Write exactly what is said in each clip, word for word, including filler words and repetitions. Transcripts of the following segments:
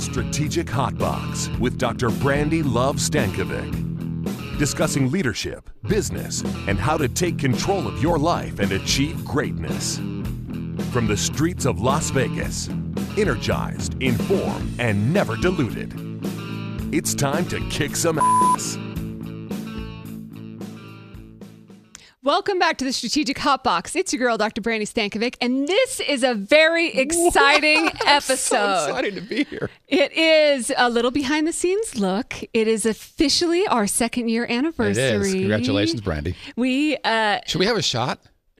The Strategic Hot Box with Doctor Brandy Love Stankovic. Discussing leadership, business, and how to take control of your life and achieve greatness. From the streets of Las Vegas, energized, informed, and never diluted. It's time to kick some ass. Welcome back to the Strategic Hot Box. It's your girl, Doctor Brandy Stankovic, and this is a very exciting wow, episode. I'm so excited to be here. It is a little behind the scenes look. It is officially our second year anniversary. It is. Congratulations, Brandy. We uh, should we have a shot?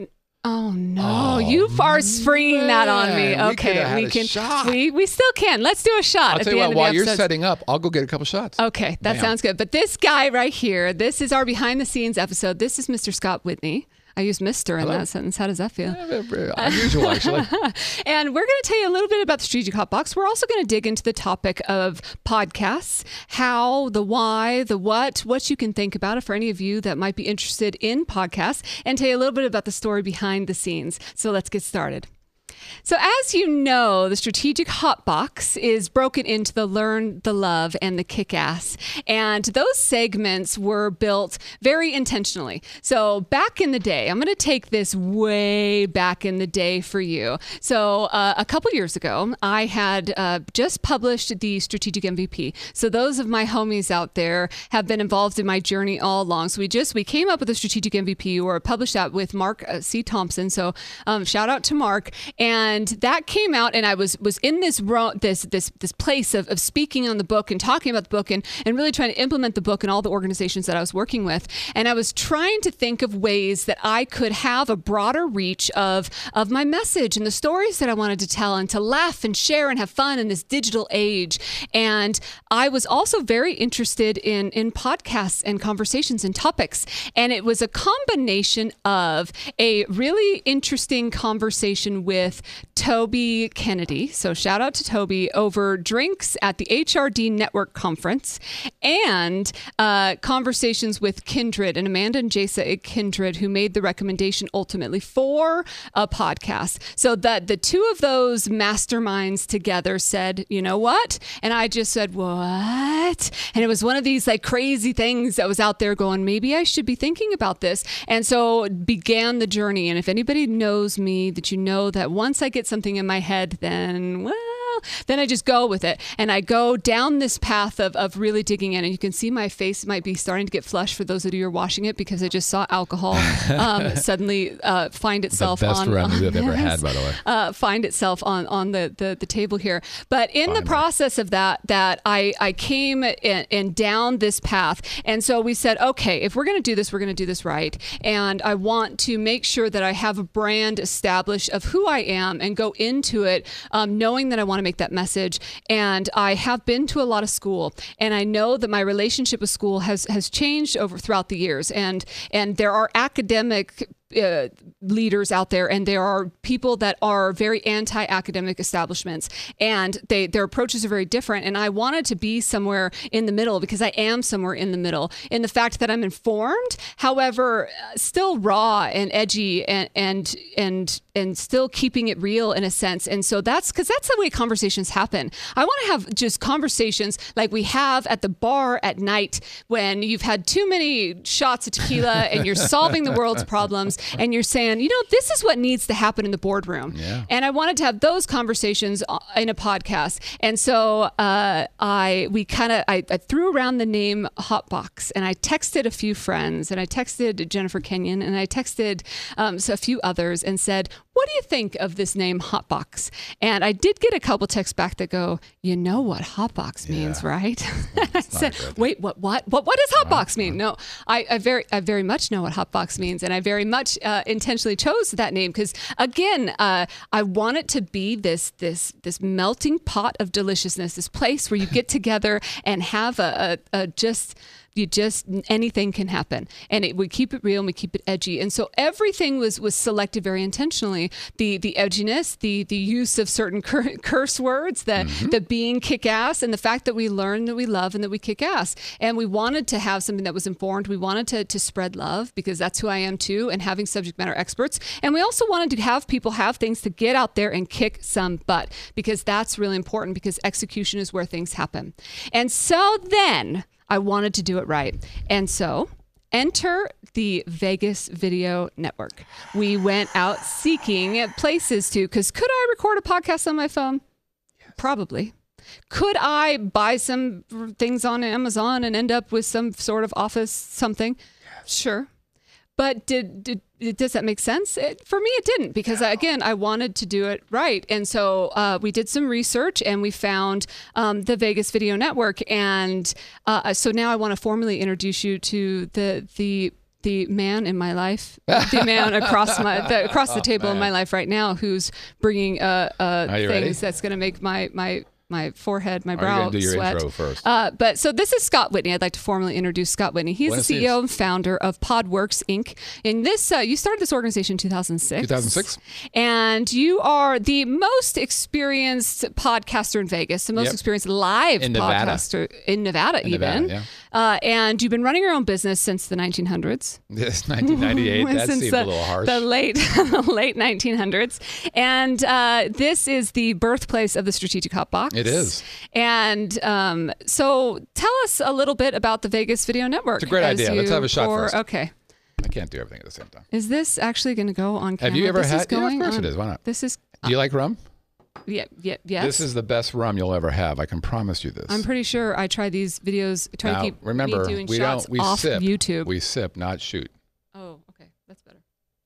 Oh no! Oh, you are springing that on me. man. We Okay, could have had we a can. shot. We we still can. Let's do a shot I'll at tell the you end what. of While the you're episode. setting up, I'll go get a couple shots. Okay, that Bam. sounds good. But this guy right here, this is our behind the scenes episode. This is Mister Scott Whitney. I used Mister in Hello. that sentence. How does that feel? Unusual, actually. And we're going to tell you a little bit about the Strategic Hot Box. We're also going to dig into the topic of podcasts, how, the why, the what, what you can think about it for any of you that might be interested in podcasts, and tell you a little bit about the story behind the scenes. So let's get started. So as you know, the Strategic Hot Box is broken into the Learn, the Love, and the Kick-Ass. And those segments were built very intentionally. So back in the day, I'm going to take this way back in the day for you. So uh, a couple years ago, I had uh, just published the Strategic M V P. So those of my homies out there have been involved in my journey all along. So we just, we came up with a Strategic M V P or published that with Mark uh, C. Thompson. So um, shout out to Mark. And And that came out, and I was was in this ro- this this this place of, of speaking on the book and talking about the book and, and really trying to implement the book in all the organizations that I was working with. And I was trying to think of ways that I could have a broader reach of of my message and the stories that I wanted to tell and to laugh and share and have fun in this digital age. And I was also very interested in in podcasts and conversations and topics. And it was a combination of a really interesting conversation with Toby Kennedy. So shout out to Toby over drinks at the H R D Network Conference and uh, conversations with Kindred and Amanda and Jasa at Kindred, who made the recommendation ultimately for a podcast. So that the two of those masterminds together said, you know what? And I just said, what? And it was one of these like crazy things that was out there going, maybe I should be thinking about this. And so began the journey. And if anybody knows me, that you know that once I get something in my head, then, well, then I just go with it. And I go down this path of, of really digging in. And you can see my face might be starting to get flushed for those of you who are watching it because I just saw alcohol um, suddenly uh, find itself the best on, remedy on I've ever had, by the way. Uh, find itself on, on the, the, the table here. But in Finally. the process of that, that I, I came in, in down this path. And so we said, okay, if we're going to do this, we're going to do this right. And I want to make sure that I have a brand established of who I am and go into it um, knowing that I want to make that message. And I have been to a lot of school, and I know that my relationship with school has has changed over throughout the years. And and there are academic Uh, leaders out there, and there are people that are very anti-academic establishments, and they their approaches are very different. And I wanted to be somewhere in the middle because I am somewhere in the middle in the fact that I'm informed, however, uh, still raw and edgy, and and and and still keeping it real in a sense. And so that's because that's the way conversations happen. I want to have just conversations like we have at the bar at night when you've had too many shots of tequila and you're solving the world's problems. And you're saying, you know, this is what needs to happen in the boardroom. Yeah. And I wanted to have those conversations in a podcast. And so uh, I we kind of I, I threw around the name Hotbox, and I texted a few friends, and I texted Jennifer Kenyon, and I texted um, so a few others, and said, what do you think of this name Hotbox? And I did get a couple texts back that go, you know what Hotbox means, Yeah. right? I said, wait, what, what, what, what does Hotbox mean? No, I, I very, I very much know what Hotbox means. And I very much uh, intentionally chose that name because again, uh, I want it to be this, this, this melting pot of deliciousness, this place where you get together and have a, a, a just You just, anything can happen. And it, we keep it real and we keep it edgy. And so everything was was selected very intentionally. The the edginess, the the use of certain cur- curse words, the, mm-hmm. the being kick-ass, and the fact that we learn that we love and that we kick ass. And we wanted to have something that was informed. We wanted to, to spread love, because that's who I am too, and having subject matter experts. And we also wanted to have people have things to get out there and kick some butt, because that's really important, because execution is where things happen. And so then I wanted to do it right. And so enter the Vegas Video Network. We went out seeking places to, because could I record a podcast on my phone? Yes. Probably. Could I buy some things on Amazon and end up with some sort of office something? Yes. Sure. But did, did does that make sense? It, for me, it didn't, because, no. again, I wanted to do it right. And so uh, we did some research, and we found um, the Vegas Video Network. And uh, so now I want to formally introduce you to the the the man in my life, the man across my the, across the table oh, in my life right now, who's bringing uh, uh, things ready? that's going to make my my. my forehead, my Are brow you gonna do your sweat. Intro first? Uh, but so this is Scott Whitney. I'd like to formally introduce Scott Whitney. He's Buenos the C E O dias. and founder of Podworks, Incorporated. And this, uh, you started this organization in two thousand six. two thousand six. And you are the most experienced podcaster in Vegas, the most Yep. experienced live In Nevada. podcaster in Nevada, In even. Nevada, yeah. Uh, and you've been running your own business since the nineteen hundreds. Yes, nineteen ninety-eight. That Since seems the, a little harsh. The late, late nineteen hundreds. And uh, this is the birthplace of the Strategic Hot Box. It is. And um, so tell us a little bit about the Vegas Video Network. It's a great as idea. Let's you have a shot pour- first. Okay. I can't do everything at the same time. Is this actually going to go on camera? Have you ever this had? Is going Yeah, of course on, it is. Why not? This is. Do you like rum? Yeah, yeah, yes. This is the best rum you'll ever have. I can promise you this. I'm pretty sure I try these videos. I try now, to keep remember, me doing we shots don't. We off sip. YouTube. We sip, not shoot. Oh, okay, that's better.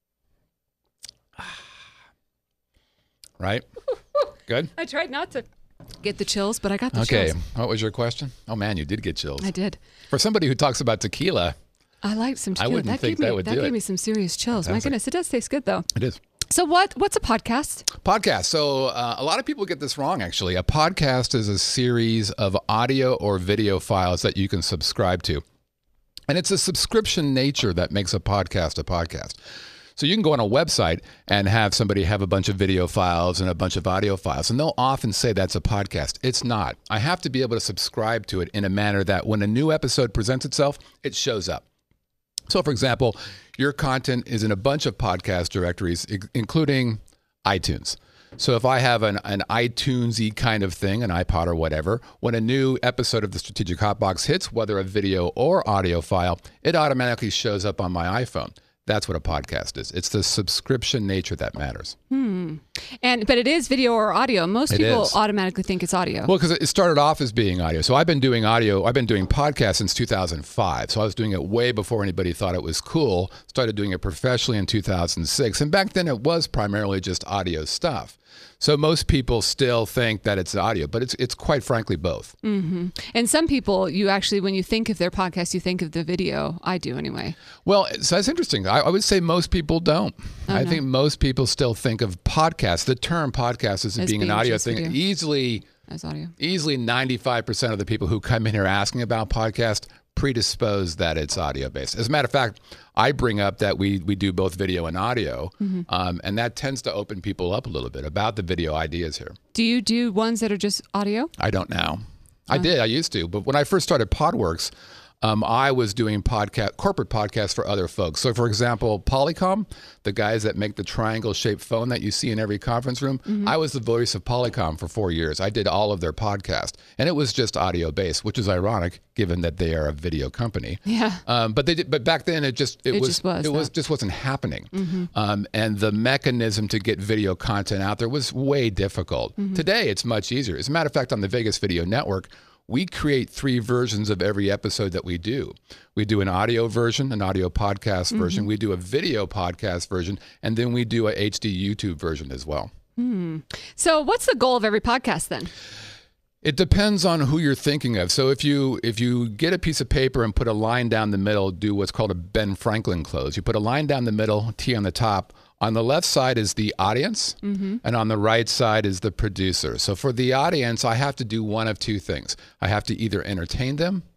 Right? Good. I tried not to get the chills, but I got the Okay. chills. What was your question? Oh man, you did get chills. I did. For somebody who talks about tequila, I liked some I tequila. wouldn't that think gave me, that would that do gave it. me some serious chills. Fantastic. My goodness, it does taste good though. it is. So what? What's a podcast? Podcast. So uh, a lot of people get this wrong, actually. A podcast is a series of audio or video files that you can subscribe to. And it's a subscription nature that makes a podcast a podcast. So you can go on a website and have somebody have a bunch of video files and a bunch of audio files, and they'll often say that's a podcast. It's not. I have to be able to subscribe to it in a manner that when a new episode presents itself, it shows up. So, for example, your content is in a bunch of podcast directories, i- including iTunes. So if I have an, an iTunes-y kind of thing, an iPod or whatever, when a new episode of the Strategic Hotbox hits, whether a video or audio file, it automatically shows up on my iPhone. That's what a podcast is. It's the subscription nature that matters. Hmm. And but it is video or audio. Most It people is. automatically think it's audio. Well, because it started off as being audio. So I've been doing audio. I've been doing podcasts since two thousand five. So I was doing it way before anybody thought it was cool. Started doing it professionally in two thousand six. And back then it was primarily just audio stuff. So most people still think that it's audio, but it's it's quite frankly both. Mm-hmm. And some people, you actually, when you think of their podcast, you think of the video. I do anyway. Well, so that's interesting. I, I would say most people don't. Oh, I no. think most people still think of podcasts. The term podcast is As being an being audio just thing. video. Easily, As audio. easily ninety-five percent of the people who come in here asking about podcast predispose that it's audio based. As a matter of fact, I bring up that we we do both video and audio, Mm-hmm. um, and that tends to open people up a little bit about the video ideas here. Do you do ones that are just audio? I don't now. I did. I used to. But when I first started Podworks, um, I was doing podcast, corporate podcasts for other folks. So, for example, Polycom, the guys that make the triangle-shaped phone that you see in every conference room, Mm-hmm. I was the voice of Polycom for four years. I did all of their podcast, and it was just audio-based, which is ironic given that they are a video company. Yeah. Um, but they did, but back then it just it, It was just was, it was though. just wasn't happening. Um, and the mechanism to get video content out there was way difficult. Today it's much easier. As a matter of fact, on the Vegas Video Network, we create three versions of every episode that we do. We do an audio version, an audio podcast version. We do a video podcast version, and then we do a H D YouTube version as well. So what's the goal of every podcast then? It depends on who you're thinking of. So if you if you get a piece of paper and put a line down the middle, do what's called a Ben Franklin close. You put a line down the middle, T on the top. On the left side is the audience, and on the right side is the producer. So for the audience, I have to do one of two things. I have to either entertain them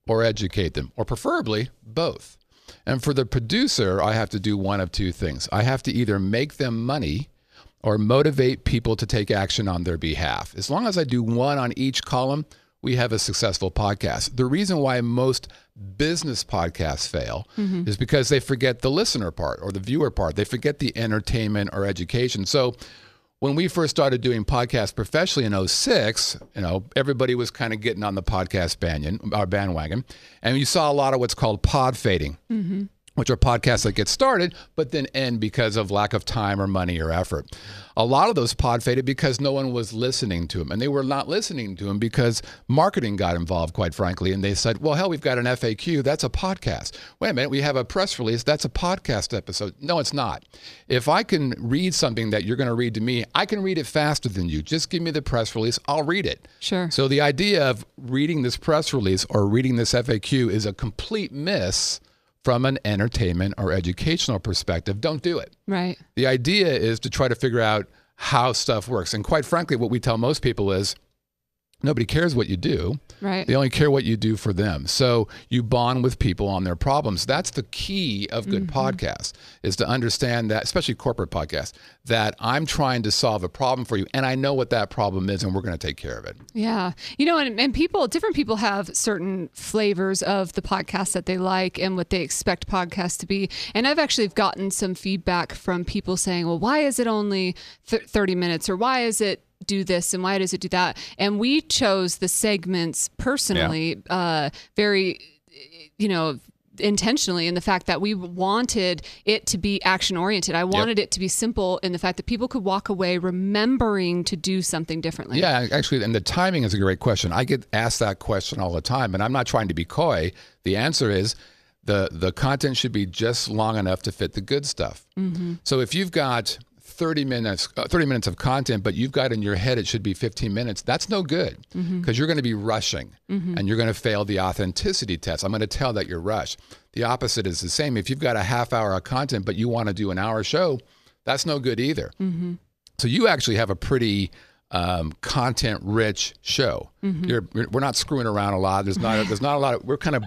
or educate them, or preferably both. And for the producer, I have to do one of two things. I have to either make them money or motivate people to take action on their behalf. As long as I do one on each column, we have a successful podcast. The reason why most business podcasts fail mm-hmm. is because they forget the listener part or the viewer part. They forget the entertainment or education. So when we first started doing podcasts professionally in oh six, you know, everybody was kind of getting on the podcast bandwagon, our bandwagon, and you saw a lot of what's called pod fading, mm-hmm. which are podcasts that get started but then end because of lack of time or money or effort. A lot of those pod faded because no one was listening to them, and they were not listening to them because marketing got involved, quite frankly, and they said, well, hell, we've got an F A Q, that's a podcast. Wait a minute, we have a press release, that's a podcast episode. No, it's not. If I can read something that you're going to read to me, I can read it faster than you. Just give me the press release, I'll read it. Sure. So the idea of reading this press release or reading this F A Q is a complete miss from an entertainment or educational perspective. Don't do it. Right. The idea is to try to figure out how stuff works. And quite frankly, what we tell most people is nobody cares what you do. Right. They only care what you do for them. So you bond with people on their problems. That's the key of good mm-hmm. podcasts, is to understand that, especially corporate podcasts, that I'm trying to solve a problem for you. And I know what that problem is, and we're going to take care of it. Yeah. You know, and, and people, different people have certain flavors of the podcast that they like and what they expect podcasts to be. And I've actually gotten some feedback from people saying, well, why is it only th- thirty minutes? Or why is it do this and why does it do that? And we chose the segments personally, yeah. uh, very, you know, intentionally, in the fact that we wanted it to be action oriented. I wanted yep. it to be simple in the fact that people could walk away remembering to do something differently. Yeah, actually, and the timing is a great question. I get asked that question all the time, and I'm not trying to be coy. The answer is the the content should be just long enough to fit the good stuff. Mm-hmm. So if you've got thirty minutes, uh, thirty minutes of content, but you've got in your head it should be fifteen minutes, that's no good, because mm-hmm. you're going to be rushing mm-hmm. and you're going to fail the authenticity test. I'm going to tell that you're rushed. The opposite is the same. If you've got a half hour of content, but you want to do an hour show, that's no good either. Mm-hmm. So you actually have a pretty um, content-rich show. Mm-hmm. You're, we're not screwing around a lot. There's not. A, there's not a lot of. We're kind of.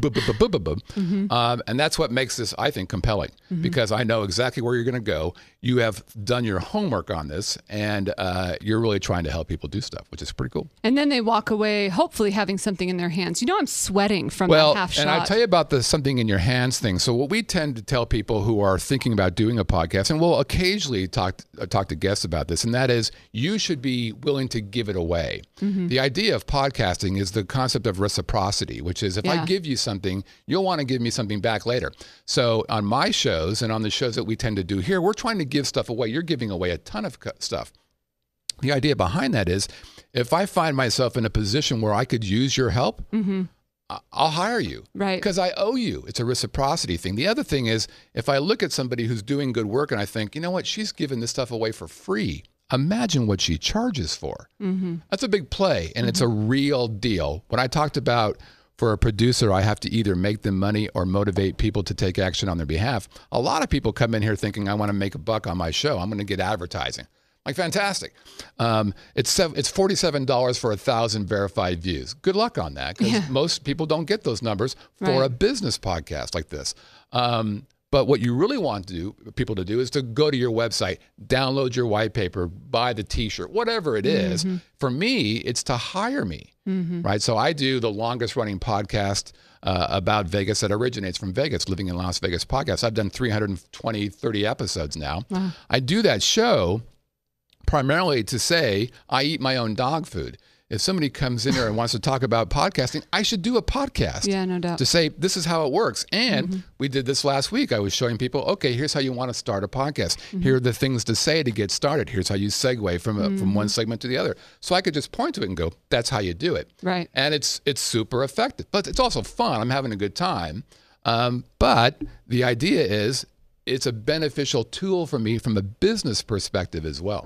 Mm-hmm. Um, and that's what makes this, I think, compelling, mm-hmm. because I know exactly where you're going to go. You have done your homework on this, and uh, you're really trying to help people do stuff, which is pretty cool. And then they walk away, hopefully having something in their hands. You know, I'm sweating from well, that half shot. And I'll tell you about the something in your hands thing. So what we tend to tell people who are thinking about doing a podcast, and we'll occasionally talk uh, talk to guests about this, and that is you should be willing to give it away. Mm-hmm. The idea of podcasting is the concept of reciprocity, which is if yeah. I give you something, you'll want to give me something back later. So on my shows and on the shows that we tend to do here, we're trying to give stuff away. You're giving away a ton of stuff. The idea behind that is if I find myself in a position where I could use your help, mm-hmm. I'll hire you. Right. Because I owe you. It's a reciprocity thing. The other thing is if I look at somebody who's doing good work and I think, you know what, she's giving this stuff away for free. Imagine what she charges for. Mm-hmm. That's a big play, and mm-hmm. it's a real deal. When I talked about for a producer, I have to either make them money or motivate people to take action on their behalf. A lot of people come in here thinking, I want to make a buck on my show. I'm going to get advertising. Like, fantastic. Um, it's sev- it's forty-seven dollars for a thousand verified views. Good luck on that, because yeah. most people don't get those numbers for right. a business podcast like this. Um, But what you really want to do, people to do, is to go to your website, download your white paper, buy the T-shirt, whatever it is. Mm-hmm. For me, it's to hire me, mm-hmm. right? So I do the longest running podcast uh, about Vegas that originates from Vegas, Living in Las Vegas podcast. I've done three hundred twenty, thirty episodes now. Wow. I do that show primarily to say I eat my own dog food. If somebody comes in here and wants to talk about podcasting, I should do a podcast. Yeah, no doubt. To say, this is how it works. And mm-hmm. we did this last week. I was showing people, okay, here's how you want to start a podcast. Mm-hmm. Here are the things to say to get started. Here's how you segue from a, mm-hmm. from one segment to the other. So I could just point to it and go, that's how you do it. Right. And it's it's super effective. But it's also fun. I'm having a good time. Um, but the idea is it's a beneficial tool for me from a business perspective as well.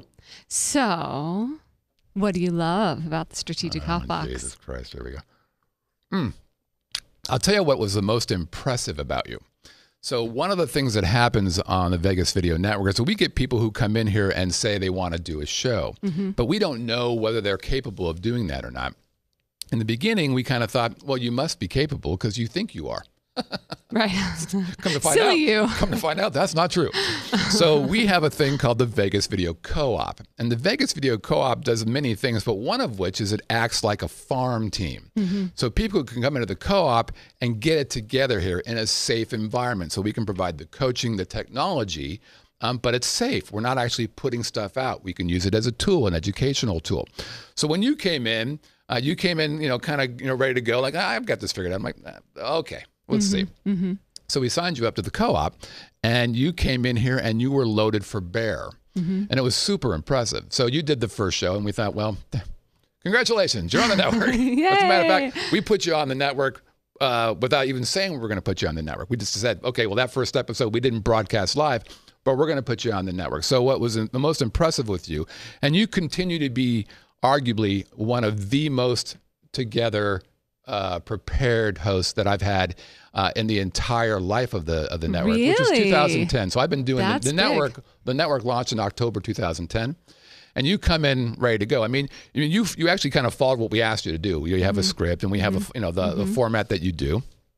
So... what do you love about the Strategic oh, Hot Box? Jesus Christ, here we go. Hmm. I'll tell you what was the most impressive about you. So one of the things that happens on the Vegas Video Network is that we get people who come in here and say they want to do a show, mm-hmm. but we don't know whether they're capable of doing that or not. in the beginning, we kind of thought, well, you must be capable because you think you are. Right. Come to find Silly out, you. Come to find out, that's not true. So we have a thing called the Vegas Video Co-op. And the Vegas Video Co-op does many things, but one of which is it acts like a farm team. Mm-hmm. So people can come into the co-op and get it together here in a safe environment. So we can provide the coaching, the technology, um, but it's safe. We're not actually putting stuff out. We can use it as a tool, an educational tool. So when you came in, uh, you came in, you know, kind of, you know, ready to go, like, ah, I've got this figured out. I'm like, ah, okay. Let's mm-hmm, see. Mm-hmm. So we signed you up to the co-op, and you came in here and you were loaded for bear. Mm-hmm. And it was super impressive. So you did the first show, and we thought, well, congratulations, you're on the network. As a matter of fact, we put you on the network uh, without even saying we were going to put you on the network. We just said, okay, well, that first episode, we didn't broadcast live, but we're going to put you on the network. So what was the most impressive with you, and you continue to be arguably one of the most together Uh, prepared host that I've had uh, in the entire life of the of the network, really? which is two thousand ten. So I've been doing the, the big. network. The network launched in October two thousand ten, and you come in ready to go. I mean, you you, you actually kind of followed what we asked you to do. You have mm-hmm. a script, and we have mm-hmm. a, you know the, mm-hmm. the format that you do.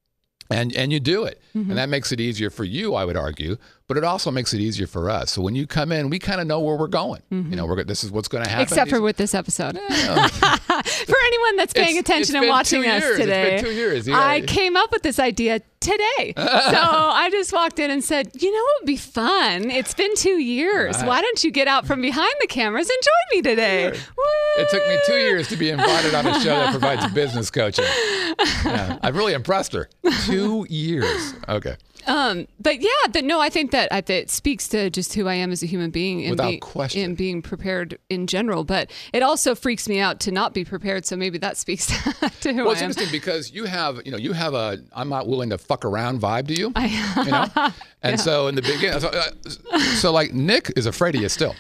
And and you do it. Mm-hmm. And that makes it easier for you, I would argue, but it also makes it easier for us. So when you come in, we kind of know where we're going. Mm-hmm. You know, we're this is what's going to happen. Except for with this episode. Yeah. For anyone that's paying it's, attention it's and watching us years. today, it's been two years. Yeah. I came up with this idea today. So I just walked in and said, you know what would be fun? It's been two years. Right. Why don't you get out from behind the cameras and join me today? Woo! It took me two years to be invited on a show that provides business coaching. Yeah, I've really impressed her. Two years. Okay. Um, but yeah, the, no, I think that I, that speaks to just who I am as a human being and, Without be, question. and being prepared in general. But it also freaks me out to not be prepared. So maybe that speaks to who well, I it's am. interesting because you have, you know, you have a I'm not willing to fuck around vibe to you. I, you know? And yeah. so in the beginning, so, uh, so like Nick is afraid of you still.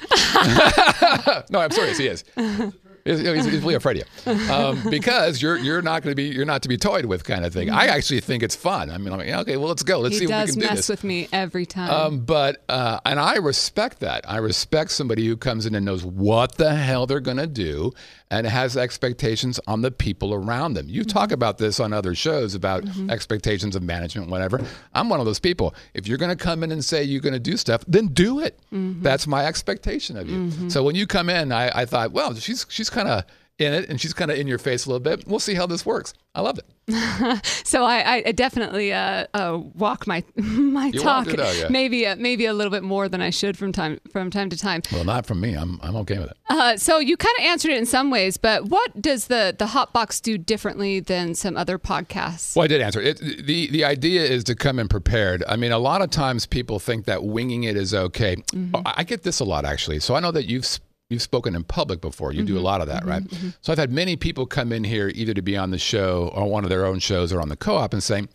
No, I'm serious. He is. He's, he's, he's really afraid of you um, because you're you're not going to be you're not to be toyed with kind of thing. Mm-hmm. I actually think it's fun. I mean, I'm like, okay, well, let's go. Let's he see if we can do this. He does mess with me every time. Um, but uh, and I respect that. I respect somebody who comes in and knows what the hell they're going to do and has expectations on the people around them. You mm-hmm. talk about this on other shows about mm-hmm. expectations of management, whatever. I'm one of those people. If you're going to come in and say you're going to do stuff, then do it. Mm-hmm. That's my expectation of you. Mm-hmm. So when you come in, I, I thought, well, she's she's kind of in it and she's kind of in your face a little bit. We'll see how this works. I loved it. So I, I definitely uh, uh, walk my my you talk it out, yeah. maybe uh, maybe a little bit more than I should from time from time to time. Well, not from me. I'm I'm okay with it. Uh, so you kind of answered it in some ways, but what does the the Hot Box do differently than some other podcasts? Well, I did answer it. it. The the idea is to come in prepared. I mean, a lot of times people think that winging it is okay. Mm-hmm. I get this a lot actually. So I know that you've. You've spoken in public before. You mm-hmm. do a lot of that, mm-hmm, right? Mm-hmm. So I've had many people come in here either to be on the show or one of their own shows or on the co-op and saying,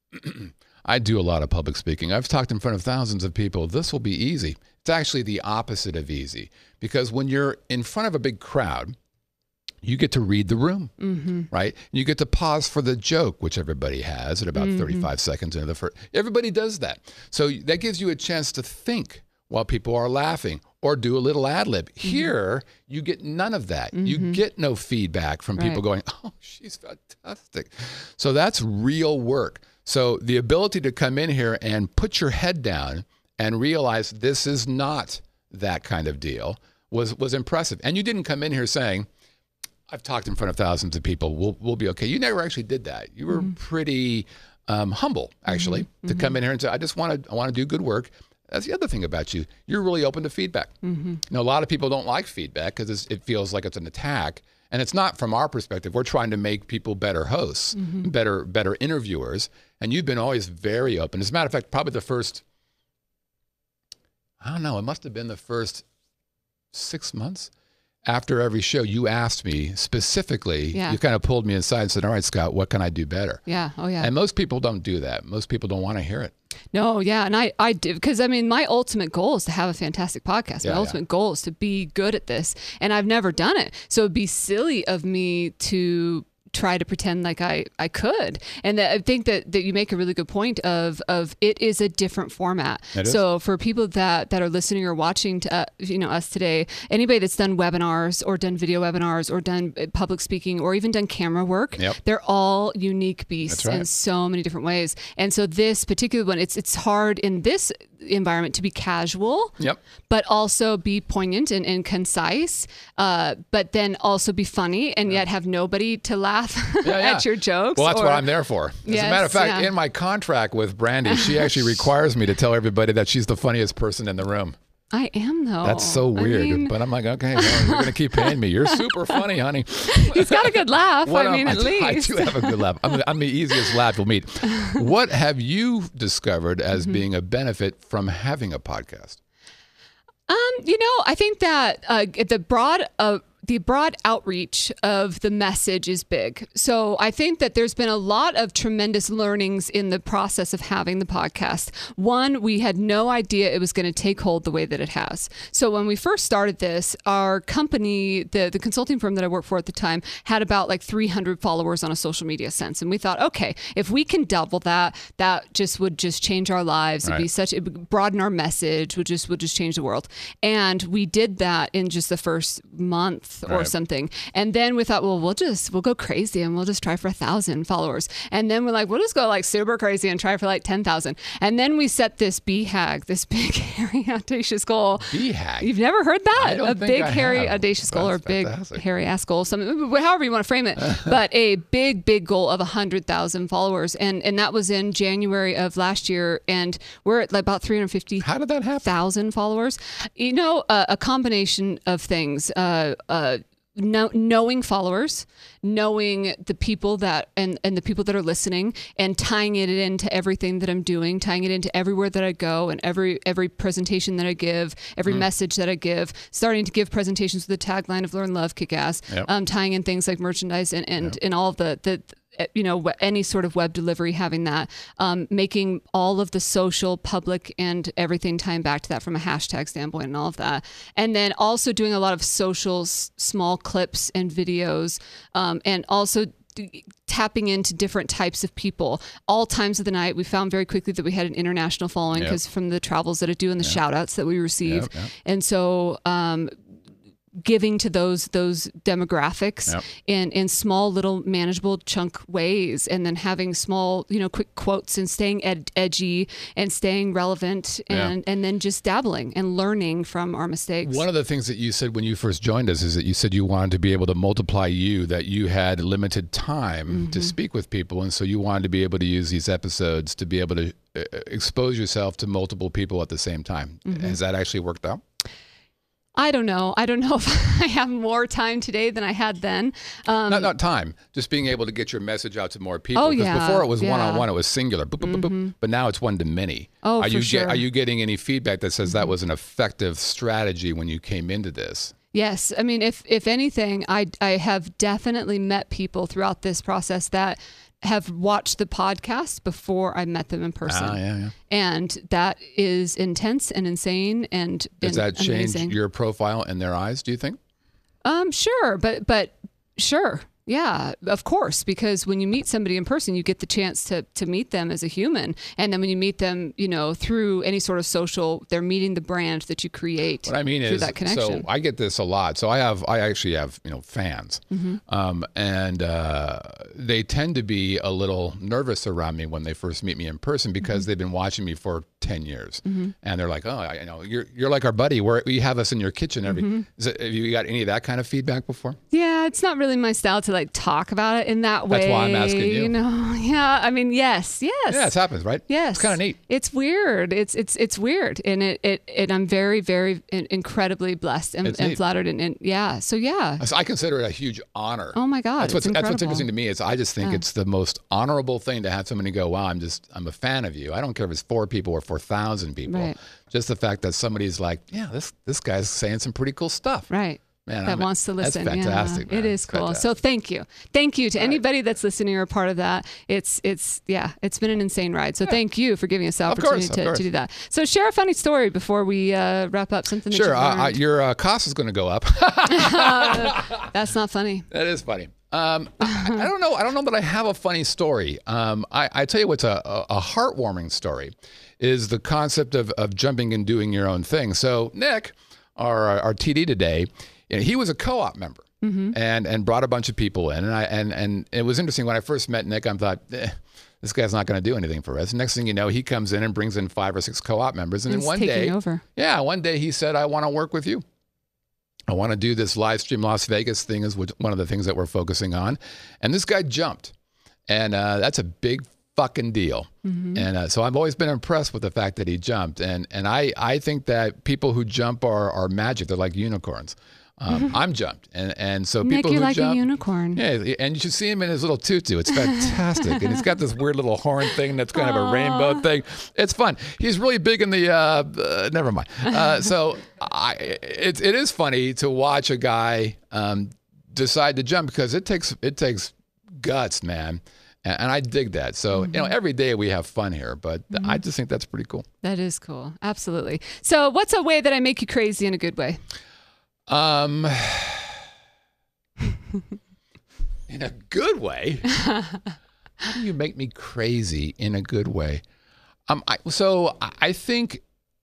I do a lot of public speaking. I've talked in front of thousands of people. This will be easy. It's actually the opposite of easy because when you're in front of a big crowd, you get to read the room, mm-hmm. right? You get to pause for the joke, which everybody has at about mm-hmm. thirty-five seconds into the first. Everybody does that. So that gives you a chance to think while people are laughing or do a little ad lib. Mm-hmm. Here, you get none of that. Mm-hmm. You get no feedback from people right. going, oh, she's fantastic. So that's real work. So the ability to come in here and put your head down and realize this is not that kind of deal was was impressive. And you didn't come in here saying, I've talked in front of thousands of people. We'll, we'll be okay. You never actually did that. You were mm-hmm. pretty um, humble, actually, mm-hmm. to come in here and say, I just want to I want to do good work. That's the other thing about you. You're really open to feedback. Mm-hmm. You know, a lot of people don't like feedback because it feels like it's an attack. And it's not from our perspective. We're trying to make people better hosts, mm-hmm. better better interviewers. And you've been always very open. As a matter of fact, probably the first, I don't know, it must have been the first six months after every show, you asked me specifically, yeah. you kind of pulled me aside and said, all right, Scott, what can I do better? Yeah. Oh, yeah. And most people don't do that. Most people don't want to hear it. No, yeah. And I, I do, because I mean, my ultimate goal is to have a fantastic podcast. My yeah, ultimate yeah. goal is to be good at this. And I've never done it. So it'd be silly of me to try to pretend like I, I could. And that, I think that, that you make a really good point of of it is a different format. It so for people that, that are listening or watching to uh, you know us today, anybody that's done webinars or done video webinars or done public speaking or even done camera work, yep. they're all unique beasts right. in so many different ways. And so this particular one, it's it's hard in this environment to be casual, yep. but also be poignant and, and concise, uh, but then also be funny and yet have nobody to laugh yeah, yeah. at your jokes. Well, that's or, what I'm there for. As yes, a matter of fact, yeah. in my contract with Brandy, she actually requires me to tell everybody that she's the funniest person in the room. I am, though. That's so weird. I mean, but I'm like, okay, well, you're going to keep paying me. You're super funny, honey. He's got a good laugh. What, I mean, um, at I, least. I do have a good laugh. I'm, I'm the easiest laugh you'll meet. What have you discovered as Mm-hmm. being a benefit from having a podcast? Um, you know, I think that uh, the broad uh, the broad outreach of the message is big. So I think that there's been a lot of tremendous learnings in the process of having the podcast. One, we had no idea it was going to take hold the way that it has. So when we first started this, our company, the, the consulting firm that I worked for at the time, had about like three hundred followers on a social media sense. And we thought, okay, if we can double that, that just would just change our lives. It'd Right. be such, it would broaden our message, would just, would just change the world. And we did that in just the first month or Right. something. And then we thought, well, we'll just, we'll go crazy and we'll just try for a thousand followers. And then we're like, we'll just go like super crazy and try for like ten thousand. And then we set this B HAG, this big, hairy, audacious goal. B HAG? You've never heard that? I don't a think big, I hairy, have. audacious goal or That's big, fantastic. hairy ass goal, something, however you want to frame it. But a big, big goal of one hundred thousand followers. And, and that was in January of last year. And we're at like about three hundred fifty How did that happen? thousand followers. You know, uh, a combination of things. Uh, uh, know, knowing followers, knowing the people that and, and the people that are listening, and tying it into everything that I'm doing, tying it into everywhere that I go and every every presentation that I give, every mm. message that I give, starting to give presentations with the tagline of Learn, Love, Kick Ass, yep. um, tying in things like merchandise and, and, yep. and all of the, the you know, any sort of web delivery, having that, um, making all of the social, public, and everything tying back to that from a hashtag standpoint and all of that. And then also doing a lot of social s- small clips and videos, um, and also d- tapping into different types of people. All times of the night, we found very quickly that we had an international following because yep. from the travels that I do and the yep. shout outs that we receive. Yep, yep. And so, um, giving to those those demographics yep. in in small little manageable chunk ways, and then having small, you know, quick quotes and staying ed- edgy and staying relevant, and yeah. and then just dabbling and learning from our mistakes. One of the things that you said when you first joined us is that you said you wanted to be able to multiply you, that you had limited time mm-hmm. to speak with people, and so you wanted to be able to use these episodes to be able to uh, expose yourself to multiple people at the same time. Mm-hmm. Has that actually worked out? I don't know. I don't know if I have more time today than I had then. Um, not, not time, just being able to get your message out to more people. Oh, because yeah. before it was yeah. one-on-one, it was singular, boop, boop, boop, mm-hmm. boop, but now it's one to many. Oh, are for you sure. Get, are you getting any feedback that says mm-hmm. that was an effective strategy when you came into this? Yes. I mean, if if anything, I, I have definitely met people throughout this process that have watched the podcast before I met them in person. Ah, yeah, yeah. And that is intense and insane. And does and that change amazing. your profile in their eyes, do you think? Um, sure. But, but sure. Yeah, of course, because when you meet somebody in person, you get the chance to to meet them as a human. And then when you meet them, you know, through any sort of social, they're meeting the brand that you create. What I mean through is, that connection. so I get this a lot. So I have, I actually have, you know, fans, mm-hmm. um, and uh, they tend to be a little nervous around me when they first meet me in person because mm-hmm. they've been watching me for ten years, mm-hmm. and they're like, oh, I you know, you're you're like our buddy. Where you have us in your kitchen every. Mm-hmm. Is it, have you got any of that kind of feedback before? Yeah, it's not really my style to like talk about it in that way. That's why I'm asking you. You know, yeah. I mean, yes, yes. Yeah, it happens, right? Yes, it's kind of neat. It's weird. It's it's it's weird, and it it and I'm very very incredibly blessed and, and flattered, and, and yeah. So yeah, so I consider it a huge honor. Oh my God, that's what's it's that's what's interesting to me. Is I just think yeah. it's the most honorable thing to have somebody go, wow, I'm just I'm a fan of you. I don't care if it's four people or four thousand people. Right. Just the fact that somebody's like, yeah, this this guy's saying some pretty cool stuff. Right. Man, that I'm, wants to listen. That's fantastic. Yeah, man. It is cool. Fantastic. So thank you, thank you to All anybody right. that's listening or a part of that. It's it's yeah, it's been an insane ride. So yeah. thank you for giving us the opportunity of course, of to, to do that. So share a funny story before we uh, wrap up. Something. Sure. That uh, uh, your uh, cost is going to go up. uh, that's not funny. That is funny. Um, I, I don't know. I don't know that I have a funny story. Um, I, I tell you what's a, a, a heartwarming story is the concept of, of jumping and doing your own thing. So Nick, our, our T D today, you know, he was a co-op member mm-hmm. and, and brought a bunch of people in. And I and, and it was interesting when I first met Nick, I thought, eh, this guy's not going to do anything for us. Next thing you know, he comes in and brings in five or six co-op members. And He's then one taking day, over. yeah, one day he said, I want to work with you. I want to do this live stream Las Vegas thing is one of the things that we're focusing on. And this guy jumped. And uh, that's a big fucking deal. Mm-hmm. And uh, so I've always been impressed with the fact that he jumped. And and I, I think that people who jump are, are magic. They're like unicorns. Um, mm-hmm. I'm jumped. And and so Nick, people you're who like jump. a unicorn. Yeah, and you should see him in his little tutu. It's fantastic. And he's got this weird little horn thing that's kind Aww. of a rainbow thing. It's fun. He's really big in the, uh, uh, never mind. Uh, so I, it, it is funny to watch a guy um, decide to jump because it takes it takes guts, man. And, and I dig that. So, mm-hmm. you know, every day we have fun here, but mm-hmm. I just think that's pretty cool. That is cool. Absolutely. So what's a way that I make you crazy in a good way? Um... In a good way? How do you make me crazy in a good way? Um, I, so I think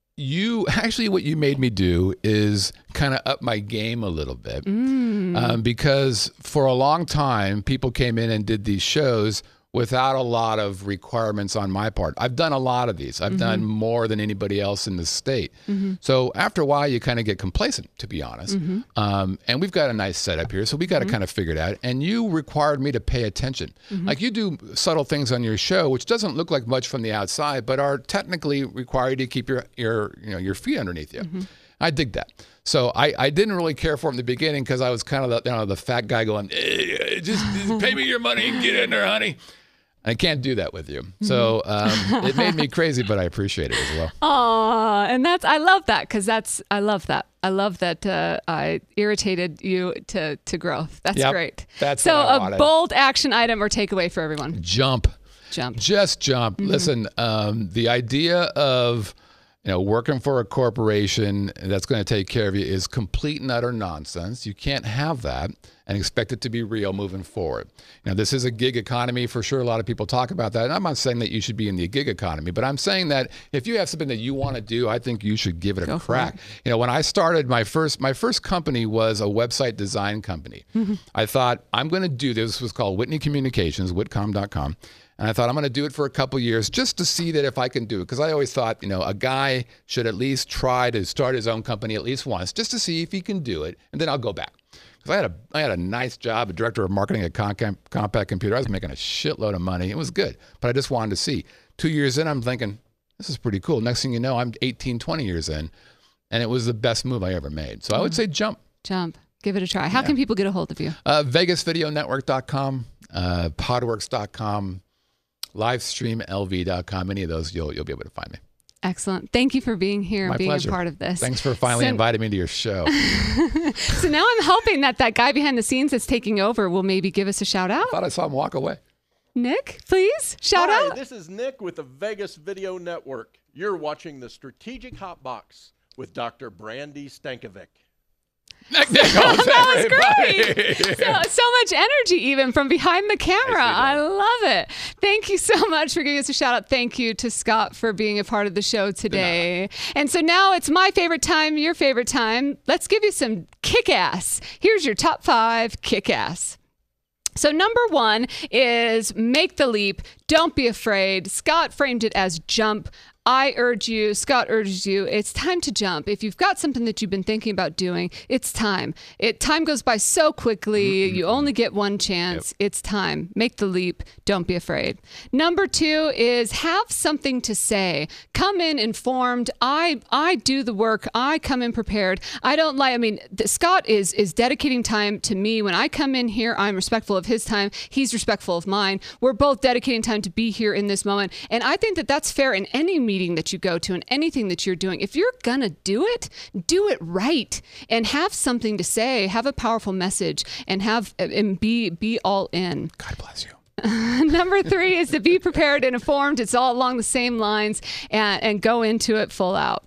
you actually what you made me do is kind of up my game a little bit mm. um, because for a long time people came in and did these shows without a lot of requirements on my part. I've done a lot of these. I've mm-hmm. done more than anybody else in the state. Mm-hmm. So after a while, you kind of get complacent, to be honest. Mm-hmm. Um, and we've got a nice setup here, so we got to mm-hmm. kind of figure it out. And you required me to pay attention. Mm-hmm. Like you do subtle things on your show, which doesn't look like much from the outside, but are technically require you to keep your your you know your feet underneath you. Mm-hmm. I dig that. So I, I didn't really care for him in the beginning because I was kind of the, you know, the fat guy going, eh, just, just pay me your money and get in there, honey. I can't do that with you. So um, it made me crazy, but I appreciate it as well. Aw, and that's, I love that because that's, I love that. I love that uh, I irritated you to, to growth. That's yep, great. That's so what I a wanted. bold action item or takeaway for everyone. Jump. Jump. Just jump. Mm-hmm. Listen, um, the idea of you know, working for a corporation that's going to take care of you is complete and utter nonsense. You can't have that and expect it to be real moving forward. You know, this is a gig economy for sure. A lot of people talk about that. And I'm not saying that you should be in the gig economy, but I'm saying that if you have something that you want to do, I think you should give it a Go crack. It. You know, when I started my first, my first company was a website design company. Mm-hmm. I thought I'm going to do this. This was called Whitney Communications, whitcom dot com. And I thought I'm going to do it for a couple of years just to see that if I can do it. Because I always thought, you know, a guy should at least try to start his own company at least once just to see if he can do it. And then I'll go back. Because I had a I had a nice job, a director of marketing at Compaq Computer. I was making a shitload of money. It was good. But I just wanted to see. Two years in, I'm thinking, this is pretty cool. Next thing you know, I'm eighteen, twenty years in. And it was the best move I ever made. So I would say jump. Jump. Give it a try. How yeah. can people get a hold of you? Uh, Vegas Video Network dot com, uh, Podworks dot com. Livestream L V dot com. Any of those, you'll you'll be able to find me. Excellent. Thank you for being here My and being pleasure. a part of this. Thanks for finally so, inviting me to your show. So now I'm hoping that that guy behind the scenes that's taking over will maybe give us a shout out. I thought I saw him walk away. Nick, please, shout Hi, out. This is Nick with the Vegas Video Network. You're watching the Strategic Hot Box with Doctor Brandy Stankovic. Nick Nichols, that was everybody. great. So, so much energy even from behind the camera. I love it. Thank you so much for giving us a shout out. Thank you to Scott for being a part of the show today. And so now it's my favorite time, your favorite time. Let's give you some kick-ass. Here's your top five kick-ass. So number one is make the leap. Don't be afraid. Scott framed it as jump. I urge you, Scott urges you, it's time to jump. If you've got something that you've been thinking about doing, it's time. It time goes by so quickly. Mm-hmm. You only get one chance. Yep. It's time. Make the leap. Don't be afraid. Number two is have something to say. Come in informed. I I do the work. I come in prepared. I don't lie. I mean, the, Scott is is dedicating time to me. When I come in here, I'm respectful of his time. He's respectful of mine. We're both dedicating time to be here in this moment. And I think that that's fair in any meeting that you go to and anything that you're doing. If you're gonna do it, do it right and have something to say, have a powerful message and have and be be all in. God bless you. Number three is to be prepared and informed. It's all along the same lines and, and go into it full out.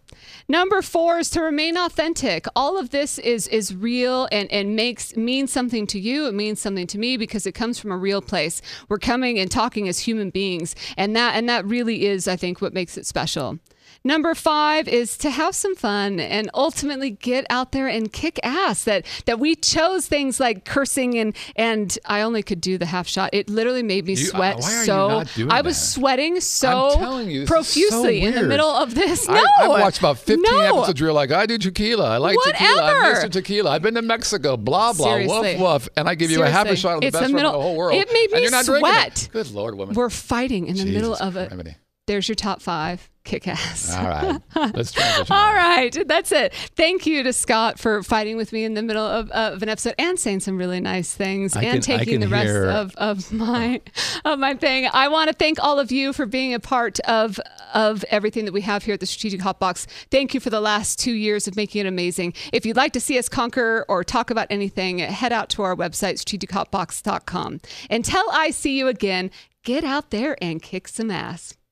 Number four is to remain authentic. All of this is is real and, and makes means something to you. It means something to me because it comes from a real place. We're coming and talking as human beings. And that and that really is, I think, what makes it special. Number five is to have some fun and ultimately get out there and kick ass. That that we chose things like cursing and and I only could do the half shot. It literally made me You- sweat uh, why are you so. not doing I was that? sweating so I'm telling you, this is so profusely in the weird. middle of this. No, I, I've watched about fifteen no. episodes where you're like, I do tequila. I like tequila. I'm Whatever. Mister Tequila. I've been to Mexico. Blah, blah, Seriously. woof, woof. And I give you a half a Seriously. shot of the It's best the rum in middle- the whole world. it made me and you're not drinking sweat. it. Good Lord, woman. We're fighting in the Jesus middle of it. criminy. There's your top five. Kick ass. All right. Let's transition. All right. That's it. Thank you to Scott for fighting with me in the middle of, uh, of an episode and saying some really nice things I and can- I taking can the rest hear- of, of my of my thing. I want to thank all of you for being a part of of everything that we have here at the Strategic Hot Box. Thank you for the last two years of making it amazing. If you'd like to see us conquer or talk about anything, head out to our website, strategic hot box dot com. Until I see you again, get out there and kick some ass.